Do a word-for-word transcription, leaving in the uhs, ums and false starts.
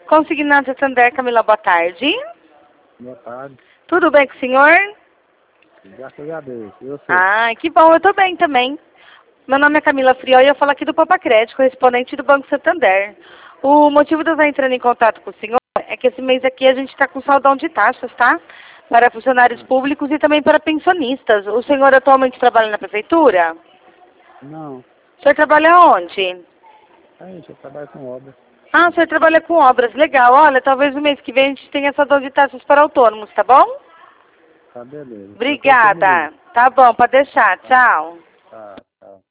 Consignado Santander, Camila, boa tarde. Boa tarde. Tudo bem com o senhor? Graças a Deus. E você? Ah, que bom, eu tô bem também. Meu nome é Camila Friol e eu falo aqui do Papacred, correspondente do Banco Santander. O motivo de eu estar entrando em contato com o senhor é que esse mês aqui a gente está com saldão de taxas, tá? Para funcionários públicos e também para pensionistas. O senhor atualmente trabalha na prefeitura? Não. O senhor trabalha onde? A gente, eu trabalho com obra. Ah, o senhor trabalha com obras. Legal. Olha, talvez no mês que vem a gente tenha saldão de taxas para autônomos, tá bom? Tá, beleza. Obrigada. Tá bom, pode deixar. Tchau. Tá, tchau.